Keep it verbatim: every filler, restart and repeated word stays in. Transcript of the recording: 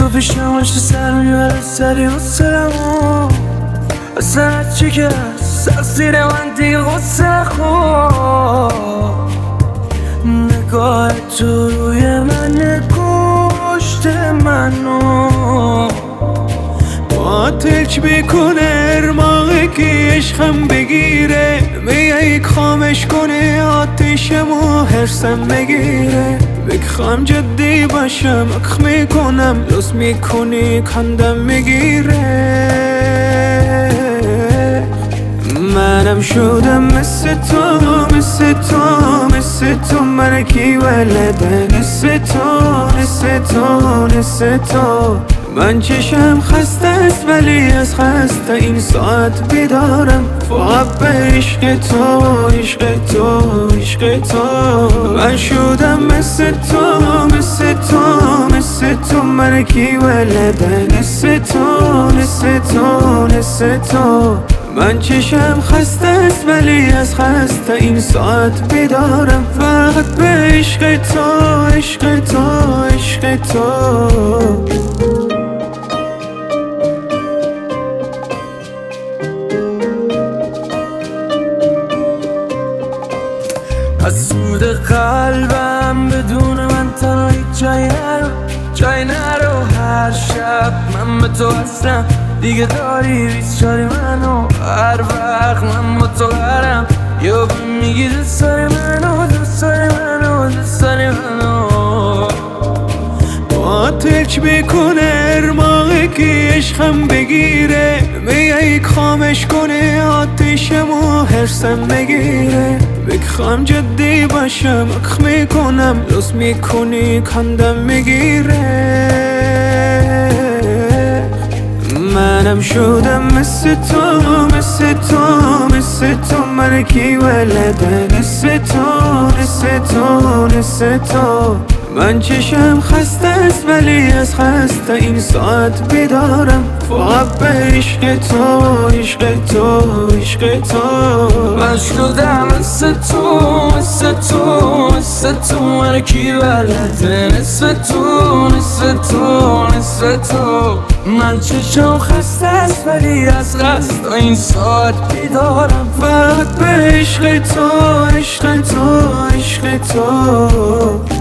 پیشم هاشت سر میبره سری حسلمو اصلا چی که سرسیر من دیگه غصه خود نگاه تو روی من کشت منو قاتلش میکنه ارماقی که عشقم بگیره میگه خامش کنه آتیشمو حرسم بگیره بخوام جدی باشم اخ میکنم لوس میکنی کندم میگیره منم شدم مثل تو مثل تو مثل تو من کی ولده مثل تو مثل تو مثل تو من چشم خسته است ولی از خسته این ساعت بیدارم فقط به عشق تو عشق تو عشق تو من شدم مثل تو مثل تو مثل تو من کی ولده مثل تو مثل تو مثل تو من چشم خسته است ولی از خسته این ساعت بیدارم فقط به عشق تو عشق تو عشق تو از سود قلبم بدون من تنها هیچ جایی نرو جایی نرو هر شب من به تو هستم دیگه داری بیست چاری منو هر وقت من با تو برم یا میگی دوست داری منو دوست داری منو دوست داری منو قاتلش میکنه ارماقی که عشقم بگیره میگه خامش کنه آتیشمو حرسم بگیره بخوام جدی باشم اخ میکنم لوس میکنی کندم میگیره منم شدم مثل تو مثل تو مثل تو من کی ولده مثل تو مثل تو مثل تو من چشم خسته است ولی از خسته این ساعت بیدارم فقط به عشق تو عشق تو عشق تو من شدم مثل تو مثل تو مثل تو من کی بلده مثل تو مثل تو مثل تو من چشم خسته است ولی از خسته این ساعت بیدارم فقط به عشق تو عشق تو عشق تو